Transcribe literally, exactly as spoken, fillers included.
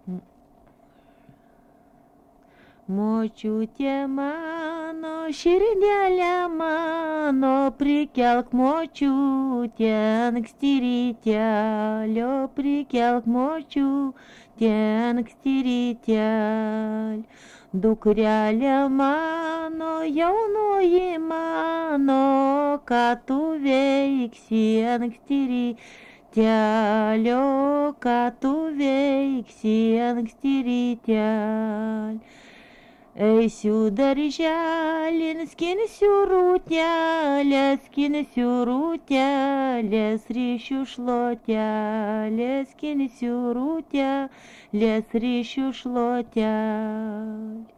Močiute mano, širdelė mano, prikelk močiutę anksti rytelio, prikelk močiutę anksti rytelio. Dukrelė mano, jaunoji mano, ką tu veiksi anksti rytelio, ką tu veiksi anksti rytelio. Eisiu darželin, skinsiu rūtelės, skinsiu rūtelės, ryšiu šluotelės, skinsiu rūtelės, ryšiu šluotelės.